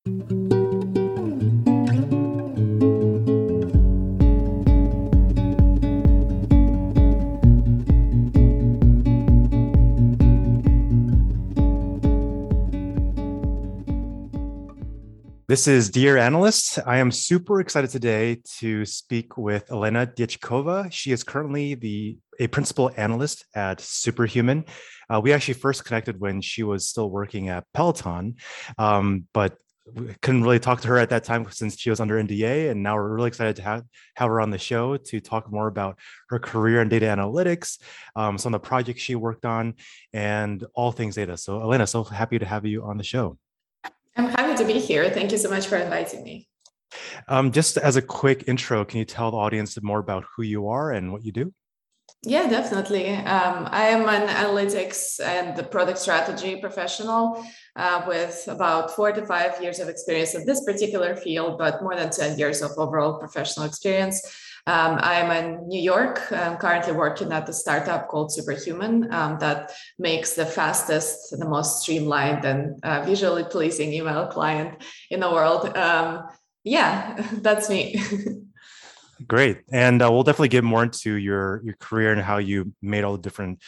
This is Dear Analyst. I am super excited today to speak with Elena Dyachkova. She is currently a principal analyst at Superhuman. We actually first connected when she was still working at Peloton, but we couldn't really talk to her at that time since she was under NDA. And now we're really excited to have her on the show to talk more about her career in data analytics, some of the projects she worked on, and all things data. So Elena, so happy to have you on the show. I'm happy to be here. Thank you so much for inviting me. Just as a quick intro, can you tell the audience more about who you are and what you do? Yeah, definitely. I am an analytics and product strategy professional with about 4 to 5 years of experience in this particular field, but more than 10 years of overall professional experience. I'm in New York. I'm currently working at a startup called Superhuman that makes the fastest, the most streamlined and visually pleasing email client in the world. Yeah, that's me. Great. And we'll definitely get more into your career and how you made all the different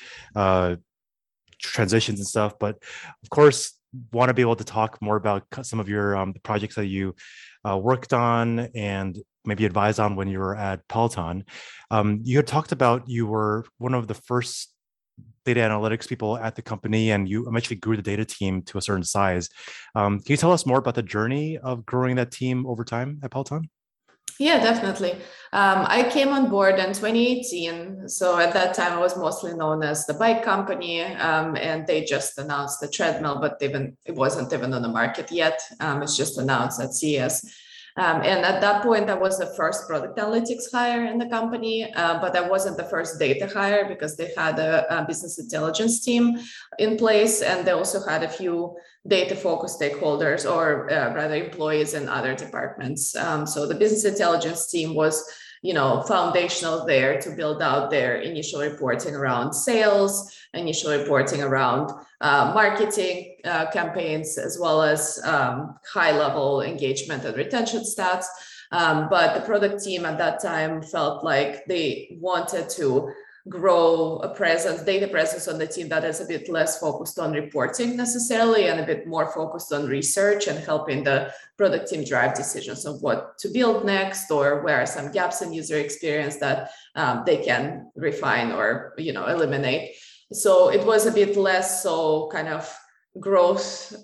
transitions and stuff. But of course, want to be able to talk more about some of your the projects that you worked on and maybe advised on when you were at Peloton. You had talked about you were one of the first data analytics people at the company, and you eventually grew the data team to a certain size. Can you tell us more about the journey of growing that team over time at Peloton? Yeah, definitely. I came on board in 2018. So at that time, I was mostly known as the bike company, and they just announced the treadmill, but it wasn't even on the market yet. It's just announced at CES. And at that point, I was the first product analytics hire in the company, but I wasn't the first data hire because they had a business intelligence team in place, and they also had a few data-focused stakeholders, or rather employees in other departments. So the business intelligence team was, foundational there to build out their initial reporting around sales, initial reporting around marketing campaigns, as well as high-level engagement and retention stats. But the product team at that time felt like they wanted to grow data presence on the team that is a bit less focused on reporting necessarily and a bit more focused on research and helping the product team drive decisions of what to build next, or where are some gaps in user experience that they can refine or eliminate. So it was a bit less so kind of growth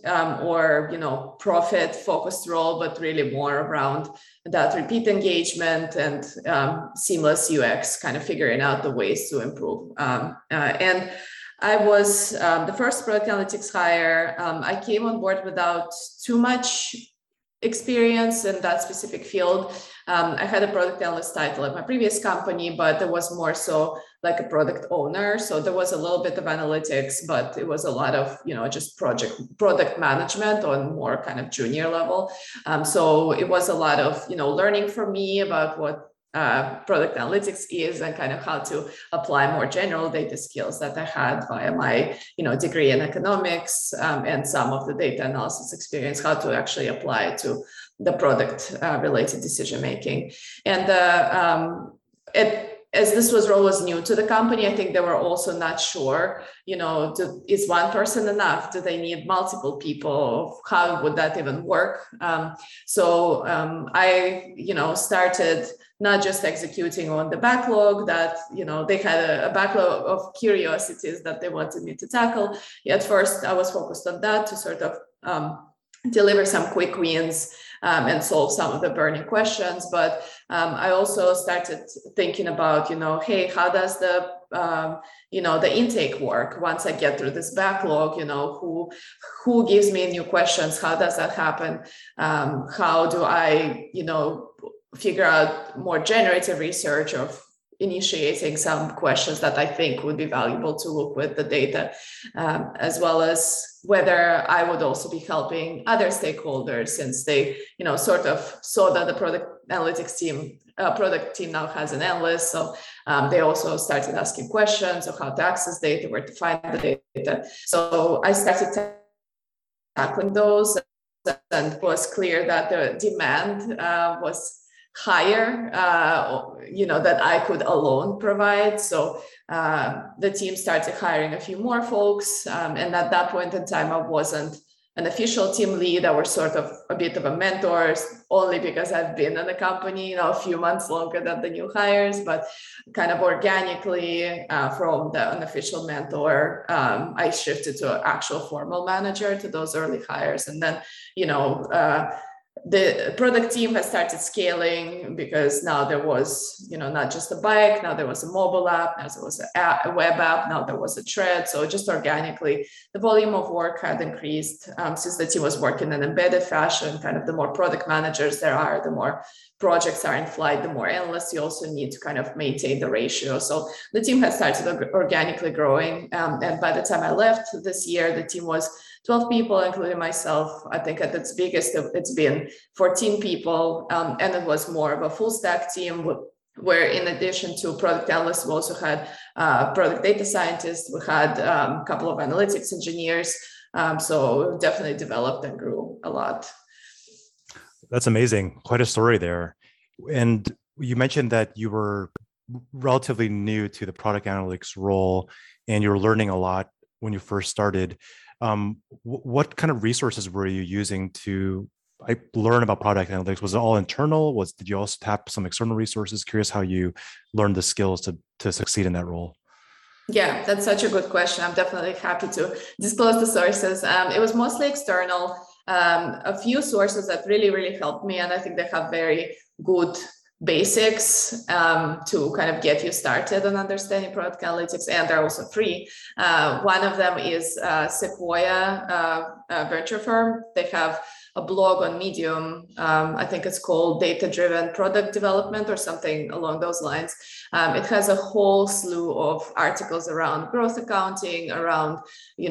or profit focused role, but really more around that repeat engagement and seamless UX, kind of figuring out the ways to improve. And I was the first product analytics hire. I came on board without too much experience in that specific field. I had a product analyst title at my previous company, but there was more so like a product owner. So there was a little bit of analytics, but it was a lot of, just product management on more kind of junior level. So it was a lot of, learning for me about what product analytics is and kind of how to apply more general data skills that I had via my degree in economics and some of the data analysis experience, how to actually apply it to the product related decision making. And as this role was new to the company, I think they were also not sure, is one person enough? Do they need multiple people? How would that even work? So I, started not just executing on the backlog that, they had a backlog of curiosities that they wanted me to tackle. At first, I was focused on that to sort of deliver some quick wins and solve some of the burning questions. But I also started thinking about, hey, how does the intake work once I get through this backlog? Who gives me new questions? How does that happen? How do I, figure out more generative research of initiating some questions that I think would be valuable to look with the data, as well as whether I would also be helping other stakeholders, since they, sort of saw that the product team now has an analyst. So they also started asking questions of how to access data, where to find the data. So I started tackling those it was clear that the demand was higher, that I could alone provide. So the team started hiring a few more folks. And at that point in time, I wasn't an official team lead. I was sort of a bit of a mentor, only because I've been in the company, a few months longer than the new hires, but kind of organically from the unofficial mentor, I shifted to actual formal manager to those early hires. And then, the product team has started scaling because now there was, not just a bike, now there was a mobile app, now there was a web app, now there was a thread. So just organically, the volume of work had increased since the team was working in embedded fashion. Kind of the more product managers there are, the more projects are in flight, the more analysts you also need to kind of maintain the ratio. So the team has started organically growing. And by the time I left this year, the team was 12 people, including myself. I think at its biggest, it's been 14 people. And it was more of a full stack team where in addition to product analysts, we also had product data scientists. We had a couple of analytics engineers. So definitely developed and grew a lot. That's amazing. Quite a story there. And you mentioned that you were relatively new to the product analytics role and you were learning a lot when you first started. What kind of resources were you using to learn about product analytics? Was it all internal? Did you also tap some external resources? Curious how you learned the skills to succeed in that role. Yeah, that's such a good question. I'm definitely happy to disclose the sources. It was mostly external. A few sources that really, really helped me, and I think they have very good basics to kind of get you started on understanding product analytics, and they're also free. One of them is Sequoia, a venture firm. They have a blog on Medium. I think it's called Data-Driven Product Development or something along those lines. It has a whole slew of articles around growth accounting, around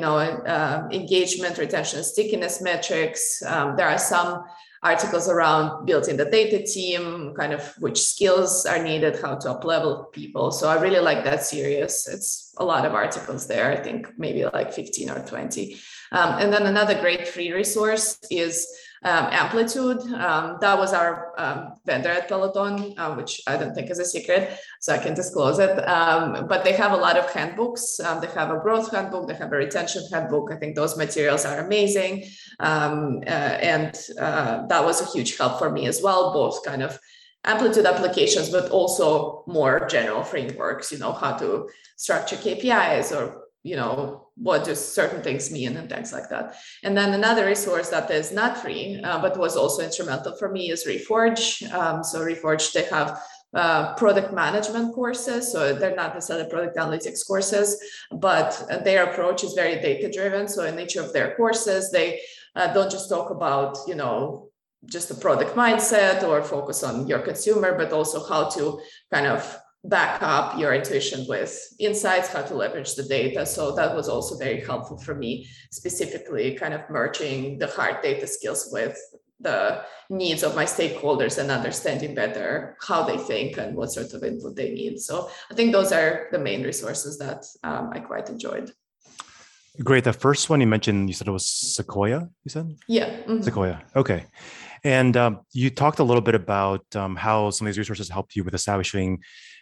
engagement, retention, stickiness metrics. There are some articles around building the data team, kind of which skills are needed, how to up-level people. So I really like that series. It's a lot of articles there, I think maybe like 15 or 20. And then another great free resource is Amplitude. That was our vendor at Peloton, which I don't think is a secret, so I can disclose it. But they have a lot of handbooks. They have a growth handbook, they have a retention handbook. I think those materials are amazing. And that was a huge help for me as well, both kind of Amplitude applications, but also more general frameworks, how to structure KPIs or what do certain things mean and things like that. And then another resource that is not free, but was also instrumental for me is Reforge. So Reforge, they have product management courses. So they're not necessarily product analytics courses, but their approach is very data-driven. So in each of their courses, they don't just talk about, just the product mindset or focus on your consumer, but also how to kind of back up your intuition with insights, how to leverage the data. So that was also very helpful for me, specifically kind of merging the hard data skills with the needs of my stakeholders and understanding better how they think and what sort of input they need. So I think those are the main resources that I quite enjoyed. Great. The first one you mentioned, you said it was Sequoia, you said? Yeah. Mm-hmm. Sequoia. Okay. And you talked a little bit about how some of these resources helped you with establishing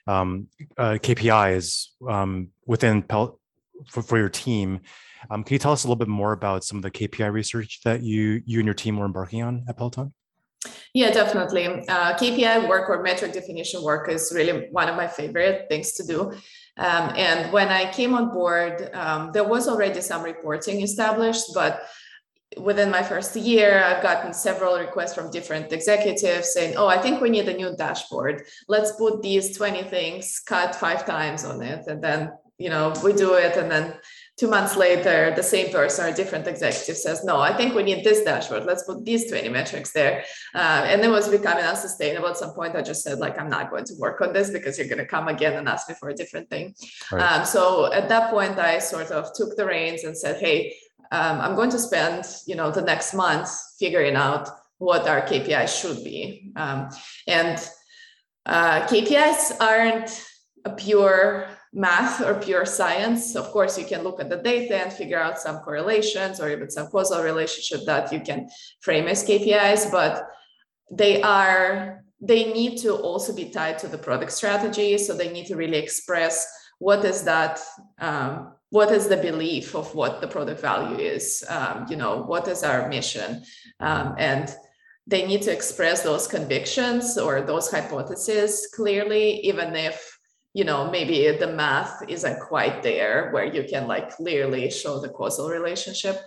KPIs within for your team. Can you tell us a little bit more about some of the KPI research that you and your team were embarking on at Peloton? Yeah, definitely. KPI work or metric definition work is really one of my favorite things to do. And when I came on board, there was already some reporting established, but within my first year, I've gotten several requests from different executives saying, oh, I think we need a new dashboard. Let's put these 20 things, cut 5 times on it. And then, we do it. And then 2 months later, the same person or different executive says, no, I think we need this dashboard. Let's put these 20 metrics there. And it was becoming unsustainable. At some point, I just said, I'm not going to work on this because you're going to come again and ask me for a different thing. Right. So at that point, I sort of took the reins and said, hey, I'm going to spend, the next month figuring out what our KPIs should be. And KPIs aren't a pure math or pure science. Of course, you can look at the data and figure out some correlations or even some causal relationship that you can frame as KPIs, but they need to also be tied to the product strategy. So they need to really express what is the belief of what the product value is, what is our mission, and they need to express those convictions or those hypotheses clearly, even if maybe the math isn't quite there where you can clearly show the causal relationship.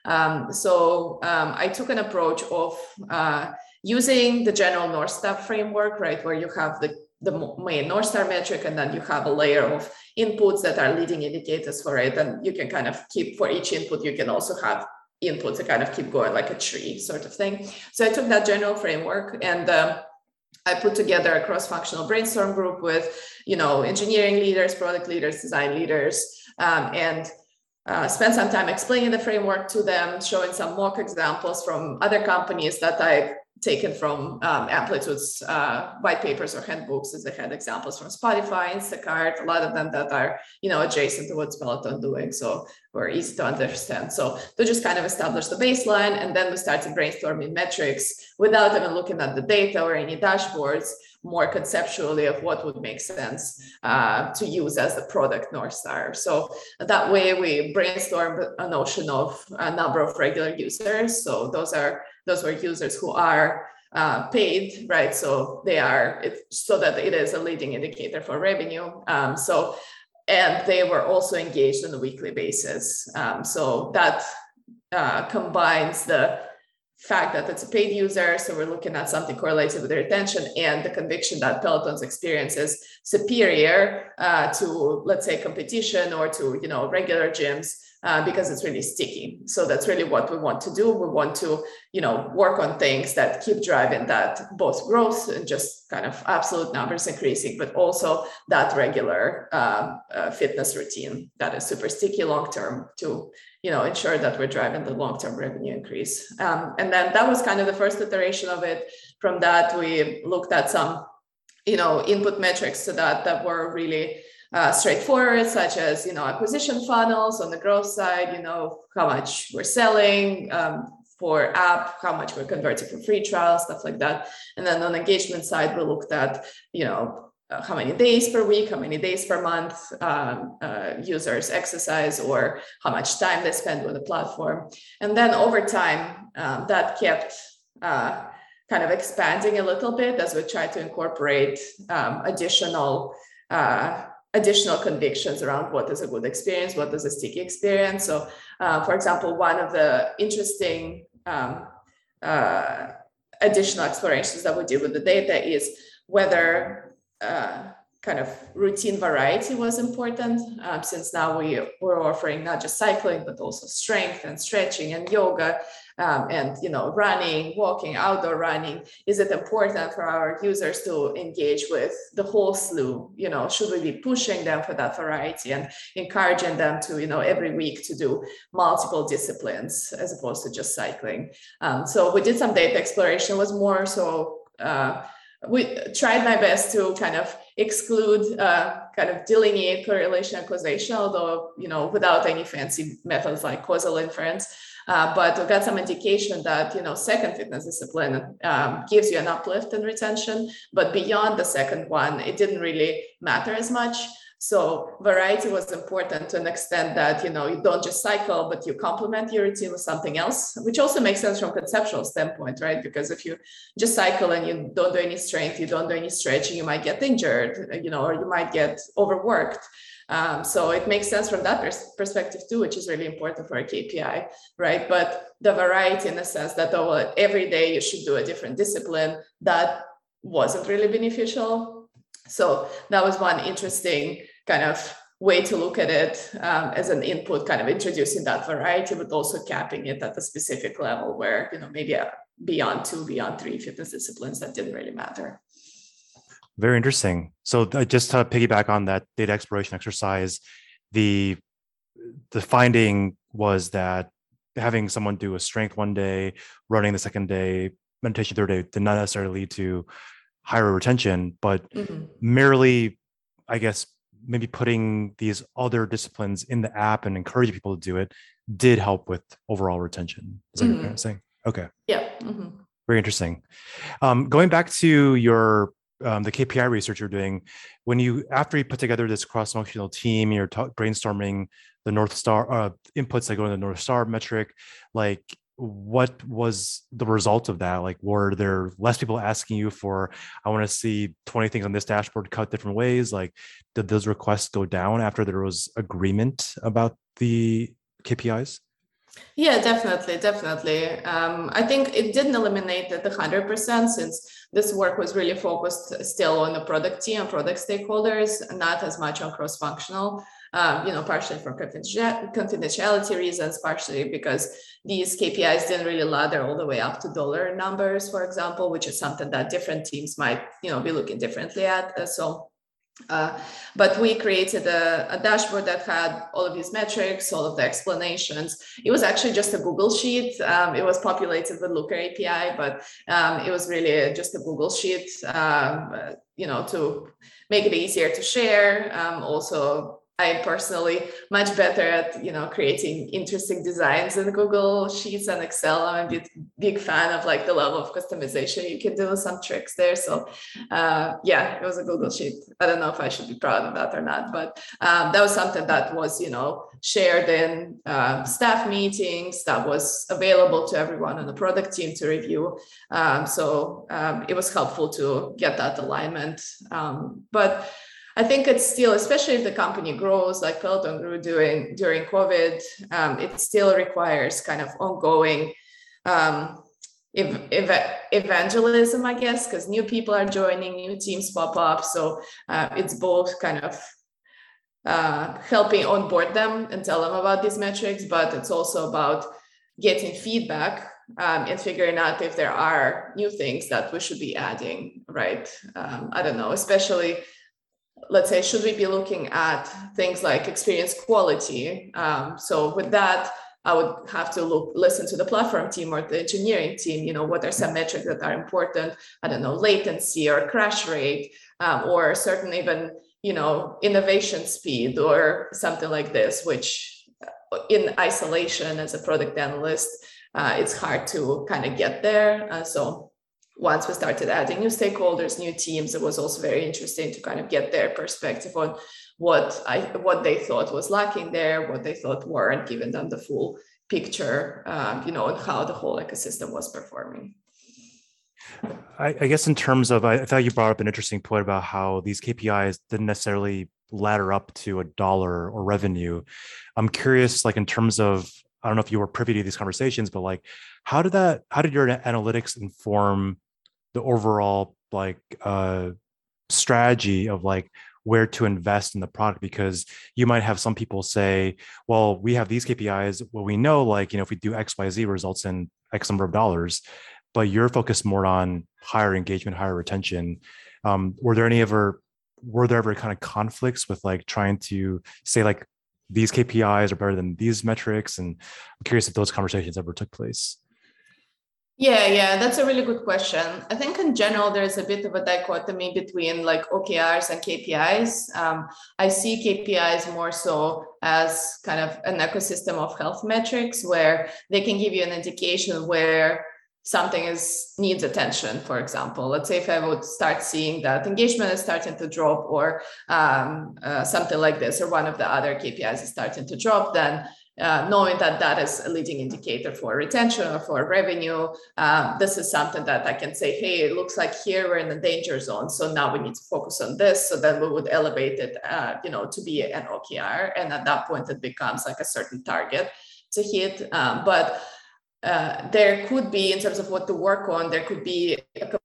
So I took an approach of using the general North Star framework, right, where you have the main North Star metric, and then you have a layer of inputs that are leading indicators for it. And you can kind of keep, for each input, you can also have inputs that kind of keep going like a tree sort of thing. So I took that general framework and I put together a cross-functional brainstorm group with, engineering leaders, product leaders, design leaders, and spent some time explaining the framework to them, showing some mock examples from other companies that I've taken from Amplitude's white papers or handbooks, as they had examples from Spotify, Instacart, a lot of them that are, adjacent to what's Peloton doing, so or easy to understand. So to just kind of establish the baseline, and then we started brainstorming metrics without even looking at the data or any dashboards, more conceptually of what would make sense to use as the product North Star. So that way we brainstormed a notion of a number of regular users. So those were users who are paid, right? So so that it is a leading indicator for revenue. And they were also engaged on a weekly basis. So that combines the fact that it's a paid user, so we're looking at something correlated with their attention, and the conviction that Peloton's experience is superior to, let's say, competition or to regular gyms, because it's really sticky. So that's really what we want to do. We want to work on things that keep driving that both growth and just kind of absolute numbers increasing, but also that regular fitness routine that is super sticky long term to ensure that we're driving the long-term revenue increase. And then that was kind of the first iteration of it. From that, we looked at some, input metrics to that were really straightforward, such as, acquisition funnels on the growth side, how much we're selling for app, how much we're converting from free trials, stuff like that. And then on the engagement side, we looked at, how many days per week, how many days per month users exercise, or how much time they spend with the platform. And then over time, that kept kind of expanding a little bit as we tried to incorporate additional convictions around what is a good experience, what is a sticky experience. So, for example, one of the interesting additional explorations that we did with the data is whether kind of routine variety was important, since now we're offering not just cycling, but also strength and stretching and yoga, and running, walking, outdoor running. Is it important for our users to engage with the whole slew? Should we be pushing them for that variety and encouraging them to every week to do multiple disciplines as opposed to just cycling? So we did some data exploration. Was more so we tried my best to kind of exclude, kind of delineate correlation and causation, although, without any fancy methods like causal inference. But we got some indication that, second fitness discipline gives you an uplift in retention, but beyond the second one, it didn't really matter as much. So variety was important to an extent that, you don't just cycle, but you complement your routine with something else, which also makes sense from a conceptual standpoint, right? Because if you just cycle and you don't do any strength, you don't do any stretching, you might get injured, or you might get overworked. So it makes sense from that perspective too, which is really important for a KPI, right? But the variety in the sense that every day you should do a different discipline, that wasn't really beneficial. So that was one interesting kind of way to look at it, as an input, kind of introducing that variety, but also capping it at a specific level where, maybe beyond 2, beyond 3 fitness disciplines that didn't really matter. Very interesting. So just to piggyback on that data exploration exercise, the finding was that having someone do a strength one day, running the second day, meditation third day, did not necessarily lead to higher retention, but merely, I guess, maybe putting these other disciplines in the app and encouraging people to do it did help with overall retention. Is that what you're kind of saying? Okay. Yeah. Very interesting. Going back to your the KPI research you're doing, after you put together this cross-functional team, you're brainstorming the North Star inputs that go into the North Star metric. Like, what was the result of that? Like, were there less people asking you for, I want to see 20 things on this dashboard cut different ways? Like, did those requests go down after there was agreement about the KPIs? Yeah, definitely. I think it didn't eliminate the 100% since this work was really focused still on the product team and product stakeholders, not as much on cross-functional, partially for confidentiality reasons, partially because these KPIs didn't really ladder all the way up to dollar numbers, for example, which is something that different teams might, be looking differently at. But we created a dashboard that had all of these metrics, all of the explanations. It was actually just a Google sheet. It was populated with Looker API, but it was really just a Google sheet, to make it easier to share. Also, I personally much better at creating interesting designs in Google Sheets and Excel. I'm a big fan of like the level of customization you can do with some tricks there. So it was a Google Sheet. I don't know if I should be proud of that or not, but that was something that was shared in staff meetings, that was available to everyone on the product team to review. So it was helpful to get that alignment. But I think it's still, especially if the company grows like Peloton grew during COVID, it still requires kind of ongoing evangelism, I guess, because new people are joining, new teams pop up. So it's both kind of helping onboard them and tell them about these metrics, but it's also about getting feedback and figuring out if there are new things that we should be adding, right? I don't know, especially, let's say, should we be looking at things like experience quality? So with that, I would have to listen to the platform team or the engineering team, what are some metrics that are important? I don't know, latency or crash rate, or certain even, innovation speed or something like this, which in isolation as a product analyst, it's hard to kind of get there. So once we started adding new stakeholders, new teams, it was also very interesting to kind of get their perspective on what they thought was lacking there, what they thought weren't giving them the full picture, on how the whole ecosystem was performing. I guess in terms of, I thought you brought up an interesting point about how these KPIs didn't necessarily ladder up to a dollar or revenue. I'm curious, like in terms of, I don't know if you were privy to these conversations, but like, how did your analytics inform the overall strategy of like where to invest in the product? Because you might have some people say, well, we have these KPIs, well, we know, like, if we do XYZ results in X number of dollars, but you're focused more on higher engagement, higher retention. Were there ever kind of conflicts with like trying to say like these KPIs are better than these metrics? And I'm curious if those conversations ever took place. Yeah, that's a really good question. I think in general, there's a bit of a dichotomy between like OKRs and KPIs. I see KPIs more so as kind of an ecosystem of health metrics where they can give you an indication where something needs attention. For example, let's say if I would start seeing that engagement is starting to drop or something like this, or one of the other KPIs is starting to drop, then knowing that is a leading indicator for retention or for revenue, this is something that I can say, hey, it looks like here we're in the danger zone, so now we need to focus on this. So then we would elevate it, to be an OKR, and at that point it becomes like a certain target to hit. But there could be, in terms of what to work on, there could be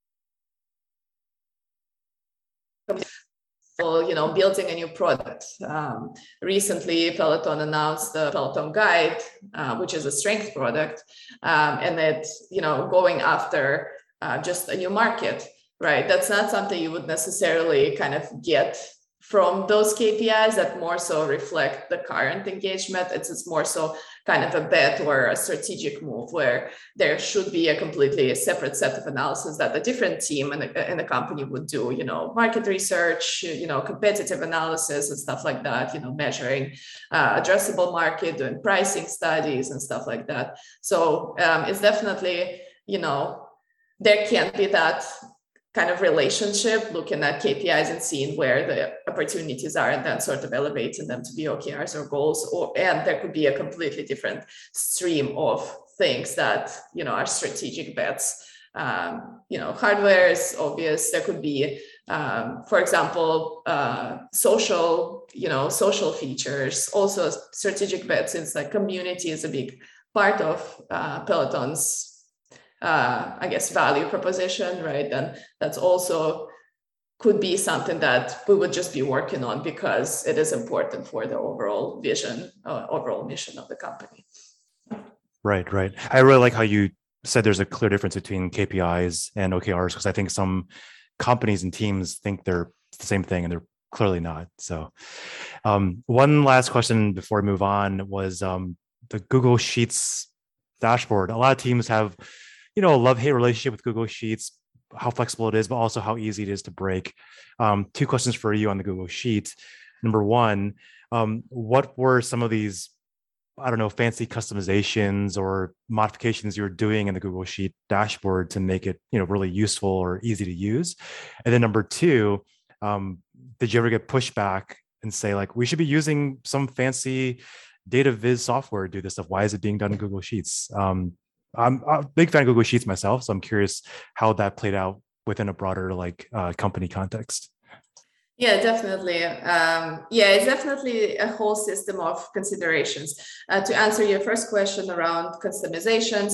building a new product. Recently, Peloton announced the Peloton Guide, which is a strength product, and it's going after just a new market, right? That's not something you would necessarily kind of get from those KPIs that more so reflect the current engagement. It's more so kind of a bet or a strategic move where there should be a completely separate set of analysis that a different team in a company would do, market research, competitive analysis and stuff like that, measuring addressable market, doing pricing studies and stuff like that. So it's definitely, there can't be that kind of relationship, looking at KPIs and seeing where the opportunities are and then sort of elevating them to be OKRs or goals, and there could be a completely different stream of things that, are strategic bets. Hardware is obvious. There could be, for example, social features, also strategic bets, since like community is a big part of Peloton's value proposition, right? And that's also could be something that we would just be working on because it is important for the overall vision, overall mission of the company. Right. I really like how you said there's a clear difference between KPIs and OKRs, because I think some companies and teams think they're the same thing and they're clearly not. So one last question before we move on was the Google Sheets dashboard. A lot of teams have a love-hate relationship with Google Sheets, how flexible it is, but also how easy it is to break. Two questions for you on the Google Sheets. Number one, what were some of these, fancy customizations or modifications you were doing in the Google Sheet dashboard to make it, really useful or easy to use? And then number two, did you ever get pushback and say, like, we should be using some fancy data viz software to do this stuff? Why is it being done in Google Sheets? I'm a big fan of Google Sheets myself, so I'm curious how that played out within a broader company context. Yeah, definitely. It's definitely a whole system of considerations. To answer your first question around customizations,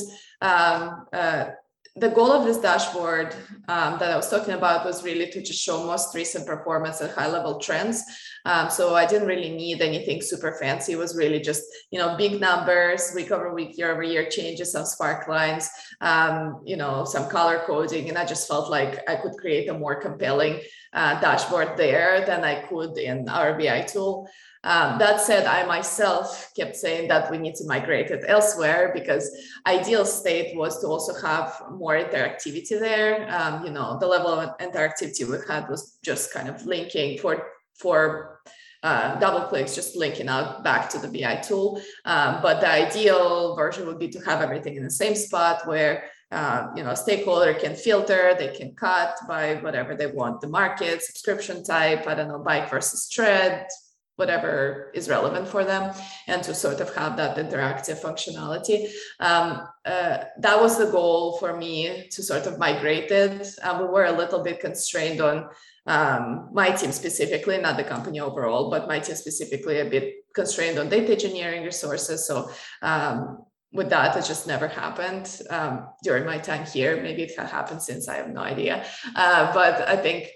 the goal of this dashboard that I was talking about was really to just show most recent performance and high-level trends. So I didn't really need anything super fancy. It was really just, big numbers, week over week, year over year changes, some spark lines, some color coding. And I just felt like I could create a more compelling dashboard there than I could in our BI tool. That said, I myself kept saying that we need to migrate it elsewhere, because ideal state was to also have more interactivity there. The level of interactivity we had was just kind of linking for double clicks, just linking out back to the BI tool. But the ideal version would be to have everything in the same spot where a stakeholder can filter, they can cut by whatever they want, the market, subscription type, bike versus tread, whatever is relevant for them, and to sort of have that interactive functionality. That was the goal for me, to sort of migrate it. We were a little bit constrained on my team specifically, not the company overall, but my team specifically a bit constrained on data engineering resources. So with that, it just never happened during my time here. Maybe it had happened since, I have no idea. But I think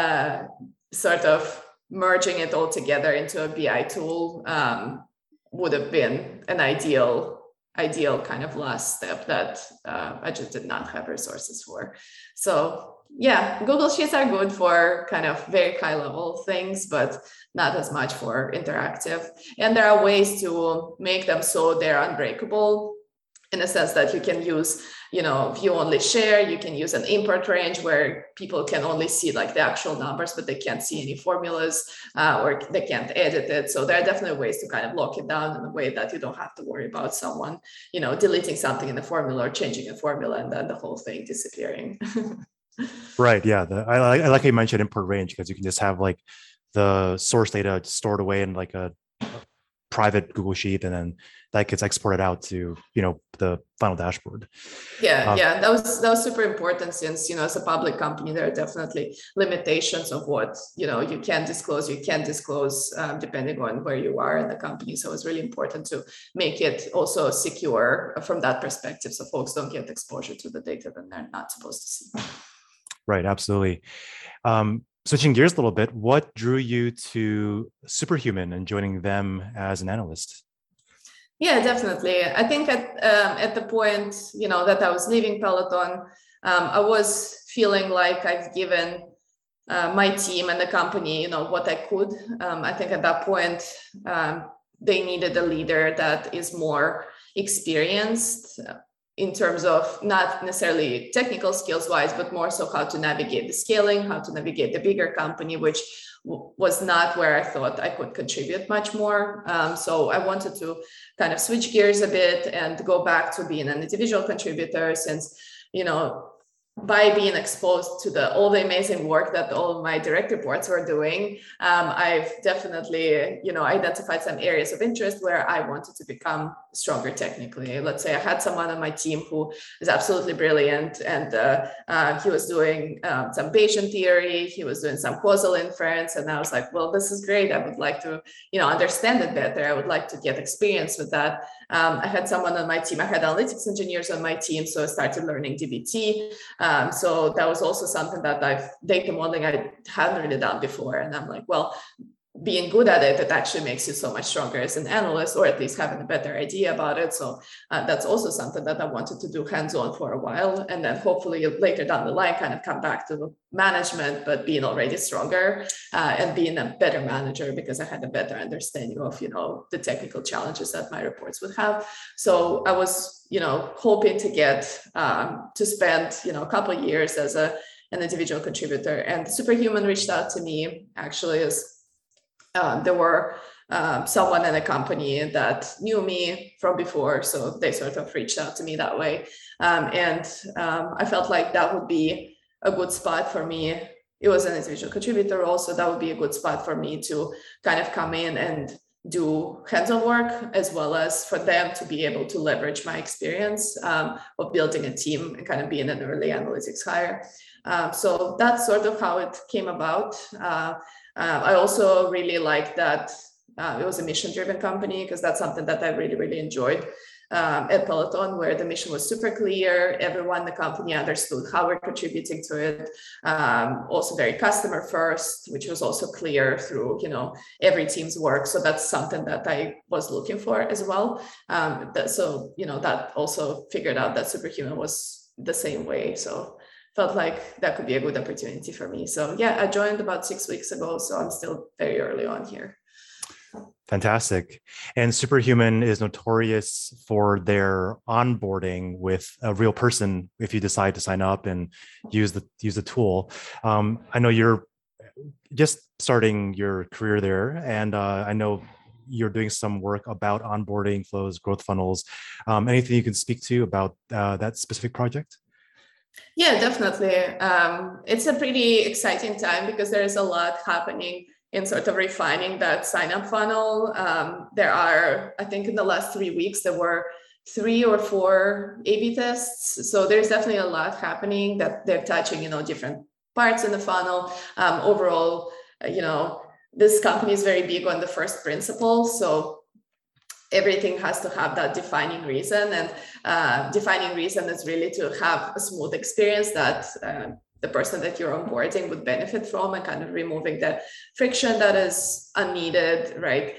sort of merging it all together into a BI tool would have been an ideal kind of last step that I just did not have resources for. So yeah, Google Sheets are good for kind of very high level things, but not as much for interactive. And there are ways to make them so they're unbreakable, in a sense that you can use, view only share. You can use an import range where people can only see like the actual numbers, but they can't see any formulas or they can't edit it. So there are definitely ways to kind of lock it down in a way that you don't have to worry about someone, deleting something in the formula or changing a formula and then the whole thing disappearing. Right. Yeah. I like how you mentioned import range, because you can just have like the source data stored away in like a private Google Sheet, and then that gets exported out to, the final dashboard. Yeah. That was super important, since, as a public company, there are definitely limitations of what, you can disclose, depending on where you are in the company. So it's really important to make it also secure from that perspective, so folks don't get exposure to the data that they're not supposed to see. Right. Absolutely. Switching gears a little bit, what drew you to Superhuman and joining them as an analyst? Yeah, definitely. I think at the point, that I was leaving Peloton, I was feeling like I've given my team and the company, what I could. I think at that point, they needed a leader that is more experienced in terms of not necessarily technical skills wise, but more so how to navigate the scaling, how to navigate the bigger company, which was not where I thought I could contribute much more. So I wanted to kind of switch gears a bit and go back to being an individual contributor, since, by being exposed to all the amazing work that all of my direct reports were doing, I've definitely, identified some areas of interest where I wanted to become stronger technically. Let's say I had someone on my team who is absolutely brilliant, and he was doing some Bayesian theory, he was doing some causal inference, and I was like, well, this is great. I would like to, understand it better. I would like to get experience with that. I had someone on my team, I had analytics engineers on my team, so I started learning DBT. So that was also something that data modeling I hadn't really done before. And I'm like, well, being good at it actually makes you so much stronger as an analyst, or at least having a better idea about it. So that's also something that I wanted to do hands-on for a while, and then hopefully later down the line kind of come back to management, but being already stronger and being a better manager, because I had a better understanding of, the technical challenges that my reports would have. So I was, hoping to get to spend, a couple of years as an individual contributor. And Superhuman reached out to me actually as there were someone in a company that knew me from before, so they sort of reached out to me that way. And I felt like that would be a good spot for me. It was an individual contributor role, so that would be a good spot for me to kind of come in and do hands-on work, as well as for them to be able to leverage my experience of building a team and kind of being an early analytics hire. So that's sort of how it came about. I also really like that it was a mission-driven company, because that's something that I really, really enjoyed at Peloton, where the mission was super clear. Everyone in the company understood how we're contributing to it. Also very customer first, which was also clear through, every team's work. So that's something that I was looking for as well. That also figured out that Superhuman was the same way. So felt like that could be a good opportunity for me. So yeah, I joined about 6 weeks ago, so I'm still very early on here. Fantastic. And Superhuman is notorious for their onboarding with a real person if you decide to sign up and use the tool. I know you're just starting your career there, and I know you're doing some work about onboarding flows, growth funnels. Anything you can speak to about that specific project? Yeah, definitely. It's a pretty exciting time because there is a lot happening in sort of refining that sign-up funnel. There are, I think in the last 3 weeks, there were 3 or 4 A/B tests. So there's definitely a lot happening that they're touching, different parts in the funnel. Overall, this company is very big on the first principle. So everything has to have that defining reason, and defining reason is really to have a smooth experience that the person that you're onboarding would benefit from, and kind of removing the friction that is unneeded, right?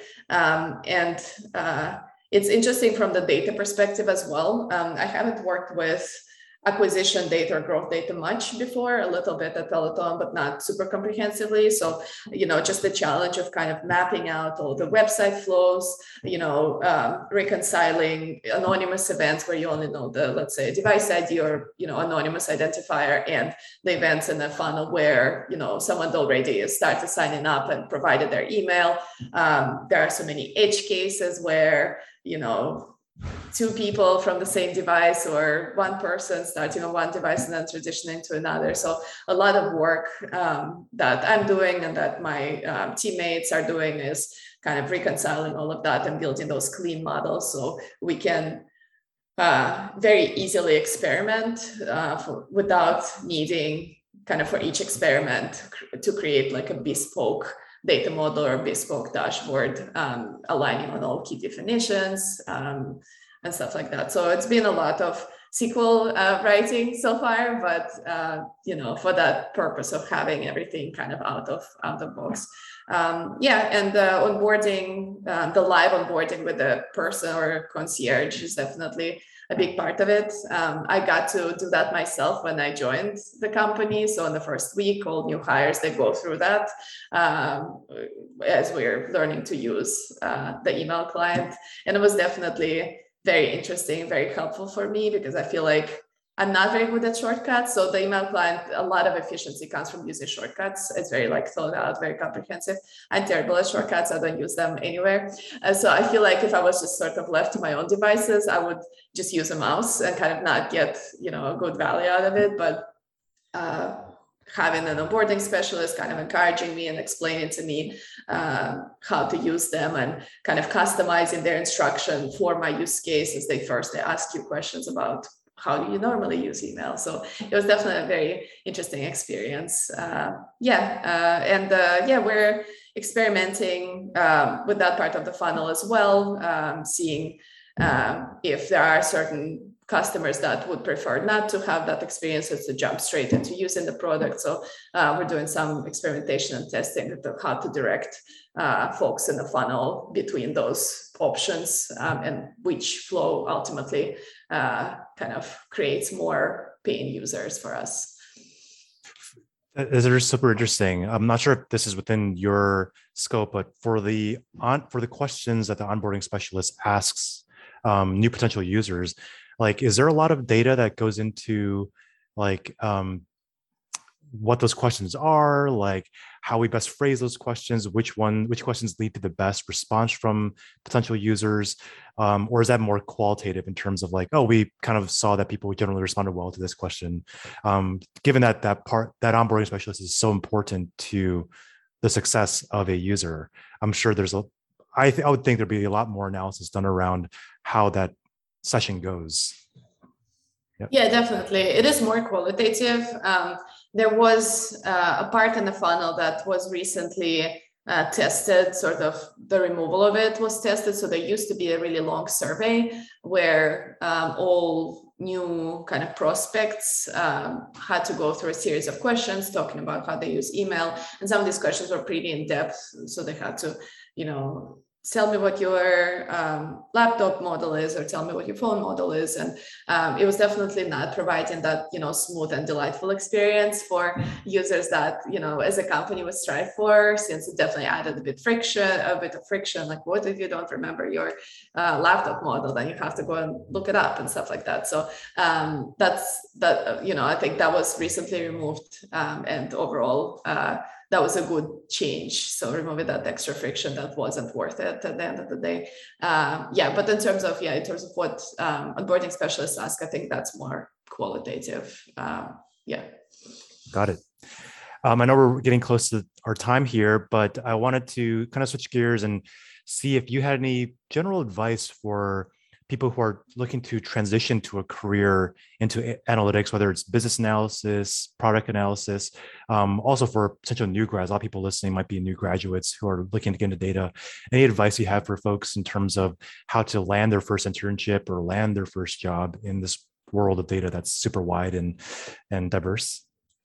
It's interesting from the data perspective as well. I haven't worked with acquisition data or growth data much before, a little bit at Peloton, but not super comprehensively. So, just the challenge of kind of mapping out all the website flows, reconciling anonymous events where you only know the, let's say, device ID or, anonymous identifier, and the events in the funnel where, someone already started signing up and provided their email. There are so many edge cases where, 2 people from the same device, or 1 person starting on one device and then transitioning to another. So a lot of work that I'm doing and that my teammates are doing is kind of reconciling all of that and building those clean models so we can very easily experiment without needing kind of for each experiment to create like a bespoke data model or bespoke dashboard, aligning on all key definitions and stuff like that. So it's been a lot of SQL writing so far, but for that purpose of having everything kind of out of box. And onboarding, the live onboarding with the person or concierge is definitely a big part of it. I got to do that myself when I joined the company. So in the first week, all new hires, they go through that as we're learning to use the email client. And it was definitely very interesting, very helpful for me, because I feel like I'm not very good at shortcuts. So the email client, a lot of efficiency comes from using shortcuts. It's very like thought out, very comprehensive. I'm terrible at shortcuts. I don't use them anywhere. So I feel like if I was just sort of left to my own devices, I would just use a mouse and kind of not get, a good value out of it. But having an onboarding specialist kind of encouraging me and explaining to me how to use them and kind of customizing their instruction for my use cases. They ask you questions about how do you normally use email? So it was definitely a very interesting experience. We're experimenting with that part of the funnel as well, seeing if there are certain customers that would prefer not to have that experience as to jump straight into using the product. So we're doing some experimentation and testing of how to direct folks in the funnel between those options and which flow ultimately kind of creates more paying users for us. This is super interesting. I'm not sure if this is within your scope, but for the questions that the onboarding specialist asks new potential users, like, is there a lot of data that goes into like what those questions are, like how we best phrase those questions, which questions lead to the best response from potential users, or is that more qualitative in terms of like, oh, we kind of saw that people generally responded well to this question, given that that onboarding specialist is so important to the success of a user. I'm sure there's I would think there'd be a lot more analysis done around how that session goes. Yep. Yeah, definitely. It is more qualitative. There was a part in the funnel that was recently tested, sort of the removal of it was tested. So there used to be a really long survey where all new kind of prospects had to go through a series of questions talking about how they use email. And some of these questions were pretty in depth. So they had to, tell me what your laptop model is, or tell me what your phone model is. And it was definitely not providing that, smooth and delightful experience for users that, as a company would strive for, since it definitely added a bit of friction. Like, what if you don't remember your laptop model? Then you have to go and look it up and stuff like that. So I think that was recently removed, and overall, that was a good change. So removing that extra friction that wasn't worth it at the end of the day. But in terms of what onboarding specialists ask, I think that's more qualitative. Got it. I know we're getting close to our time here, but I wanted to kind of switch gears and see if you had any general advice for people who are looking to transition to a career into analytics, whether it's business analysis, product analysis, also for potential new grads. A lot of people listening might be new graduates who are looking to get into data. Any advice you have for folks in terms of how to land their first internship or land their first job in this world of data that's super wide and diverse?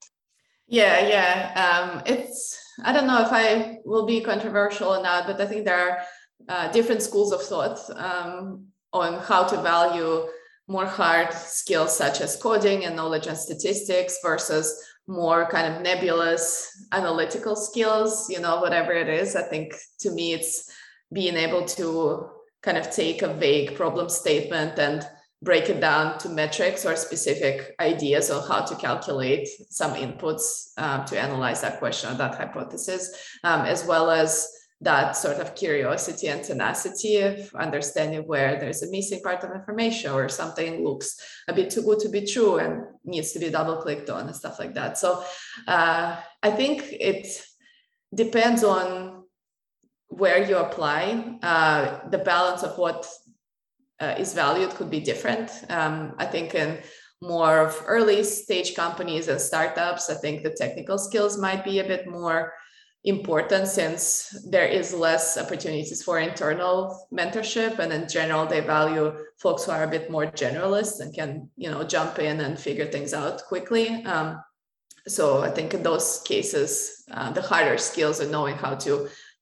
I don't know if I will be controversial or not, but I think there are different schools of thought on how to value more hard skills such as coding and knowledge and statistics versus more kind of nebulous analytical skills, whatever it is. I think to me, it's being able to kind of take a vague problem statement and break it down to metrics or specific ideas on how to calculate some inputs to analyze that question or that hypothesis, as well as that sort of curiosity and tenacity of understanding where there's a missing part of information or something looks a bit too good to be true and needs to be double clicked on and stuff like that. So I think it depends on where you apply. The balance of what is valued could be different. I think in more of early stage companies and startups, I think the technical skills might be a bit more important since there is less opportunities for internal mentorship, and in general they value folks who are a bit more generalists and can jump in and figure things out quickly. So I think in those cases the harder skills and knowing how to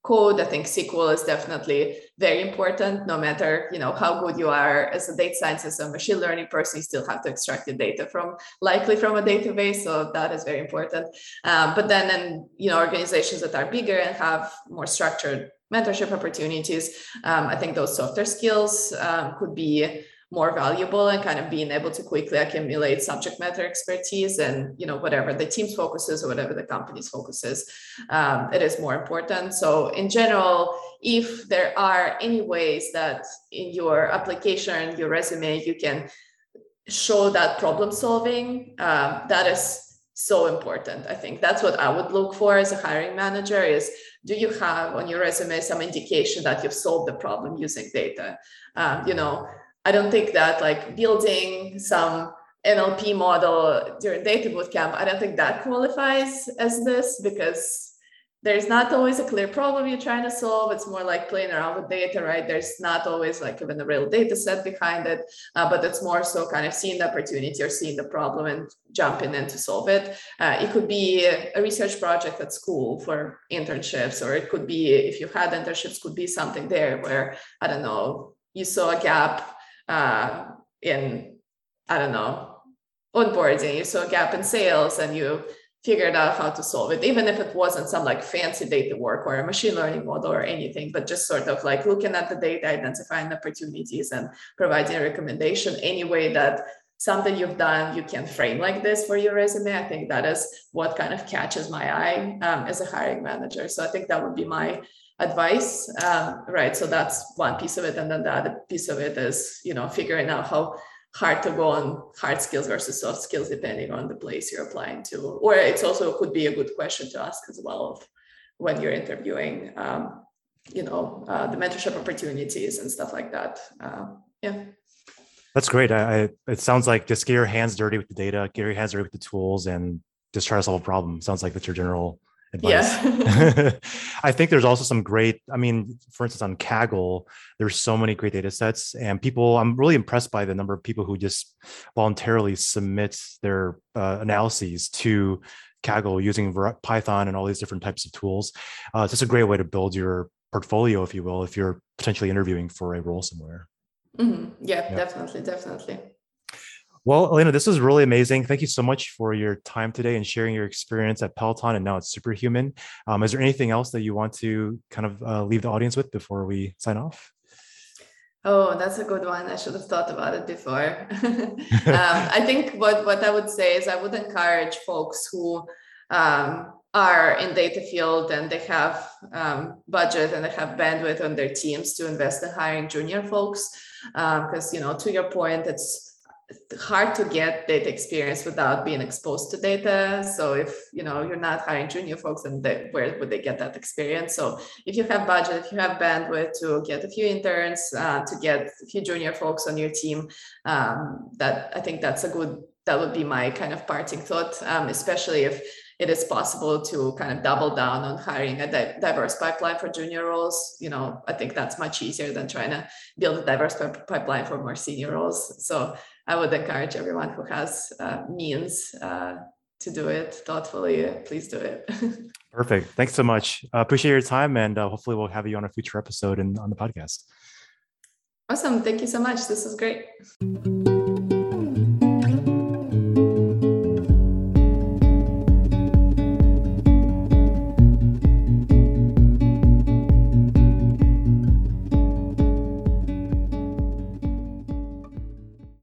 code. I think SQL is definitely very important. No matter how good you are as a data scientist or machine learning person, you still have to extract the data likely from a database. So that is very important. But then in organizations that are bigger and have more structured mentorship opportunities, I think those softer skills could be more valuable, and kind of being able to quickly accumulate subject matter expertise and whatever the team's focuses or whatever the company's focuses, it is more important. So in general, if there are any ways that in your application, your resume, you can show that problem solving, that is so important. I think that's what I would look for as a hiring manager is, do you have on your resume some indication that you've solved the problem using data? I don't think that like building some NLP model during data bootcamp, I don't think that qualifies as this, because there's not always a clear problem you're trying to solve. It's more like playing around with data, right? There's not always like even a real data set behind it, but it's more so kind of seeing the opportunity or seeing the problem and jumping in to solve it. It could be a research project at school for internships, or it could be, if you had internships, could be something there where, I don't know, you saw a gap in, I don't know, onboarding, you saw a gap in sales and you figured out how to solve it, even if it wasn't some like fancy data work or a machine learning model or anything, but just sort of like looking at the data, identifying opportunities and providing a recommendation. Any way that something you've done, you can frame like this for your resume, I think that is what kind of catches my eye as a hiring manager. So I think that would be my advice, right? So that's one piece of it. And then the other piece of it is, figuring out how hard to go on hard skills versus soft skills, depending on the place you're applying to. Or it's also could be a good question to ask as well when you're interviewing, the mentorship opportunities and stuff like that. Yeah. That's great. It sounds like just get your hands dirty with the data, get your hands dirty with the tools, and just try to solve a problem. Sounds like that's your general advice. Yeah. I think there's also some great, for instance, on Kaggle, there's so many great data sets, and I'm really impressed by the number of people who just voluntarily submit their analyses to Kaggle using Python and all these different types of tools. It's just a great way to build your portfolio, if you will, if you're potentially interviewing for a role somewhere. Mm-hmm. Yeah, definitely. Well, Elena, this was really amazing. Thank you so much for your time today and sharing your experience at Peloton and now at Superhuman. Is there anything else that you want to kind of leave the audience with before we sign off? Oh, that's a good one. I should have thought about it before. I think what I would say is I would encourage folks who are in data field and they have budget and they have bandwidth on their teams to invest in hiring junior folks. Because, to your point, it's hard to get data experience without being exposed to data. So if you're not hiring junior folks, then where would they get that experience? So if you have budget, if you have bandwidth to get a few interns, to get a few junior folks on your team, I think that would be my kind of parting thought, especially if it is possible to kind of double down on hiring a diverse pipeline for junior roles. I think that's much easier than trying to build a diverse pipeline for more senior roles. So I would encourage everyone who has means to do it thoughtfully, please do it. Perfect. Thanks so much. Appreciate your time, and hopefully we'll have you on a future episode and on the podcast. Awesome. Thank you so much. This is great.